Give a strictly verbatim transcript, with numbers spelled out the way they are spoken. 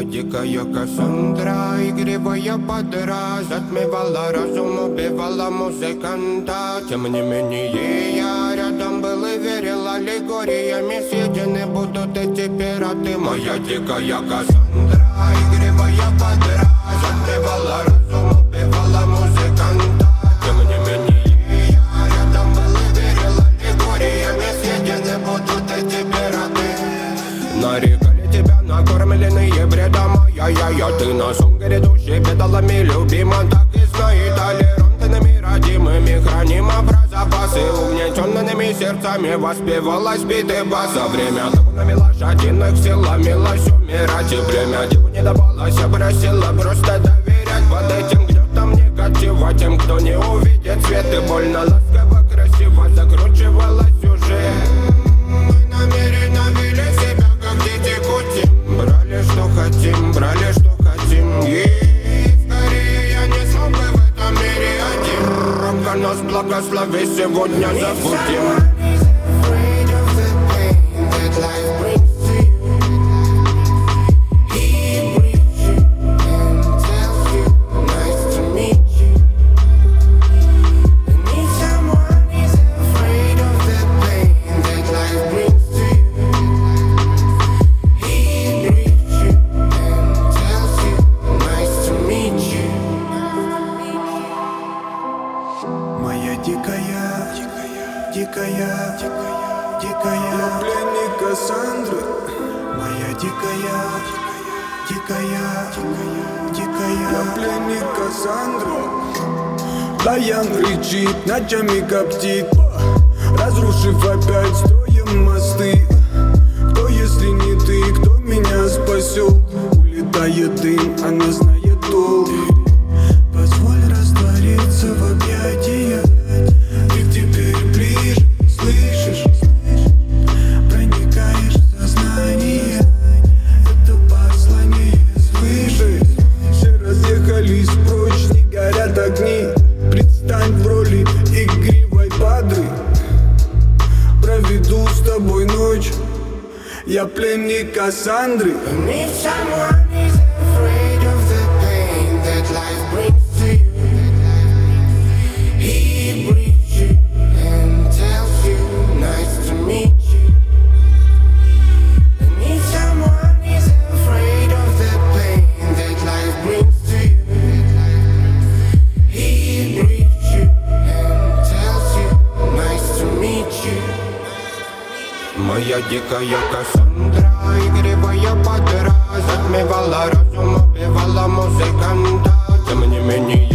дикая Кассандра, игривая подра, затмевала разум, убивала музыканта. Тем не менее я рядом был и верил аллегориями. Съедены будут эти пираты. Моя дикая Кассандра, игривая подра, затмевала разум, убивала музыканта. Тем не менее я рядом был и верил аллегориями. Съедены будут эти пираты. Нарекали тебя накормленные бредом. Я-я-я, ты на сон грядущий педалами любима. Так и знай, толерантными родимыми храним про запасы. Угнетенными сердцами воспевалась биты баса. Время табунами лошадиных силомилась умирать. И время диву не давалось, просила просто доверять. Под этим гнетом негатива тем, кто не увидит свет. И больно ласково, красиво закручивалась уже. Мы намеренно вели себя как дети кути. Брали что хотим, брали что хотим. И скорее я не смог бы в этом мире один. Ромка нас благослови, сегодня забудем. Дикая, дикая, дикая, пленник Кассандры. Моя дикая, дикая, дикая, я пленник Кассандры. Даян кричит, ночами коптит, разрушив опять строем мосты. Кто, если не ты, кто меня спасет? Улетает дым, она знает толк. Позволь раствориться в объятиях. Ты теперь ближе, слышишь? Проникаешь в сознание. Это послание свыше. Все разъехались прочь, не горят огни. Предстань в роли игривой падры. Проведу с тобой ночь. Я пленник Кассандры. Моя дикая Кассандра, игривая подра, затмевала разум, убивала музыканта. Тем не менее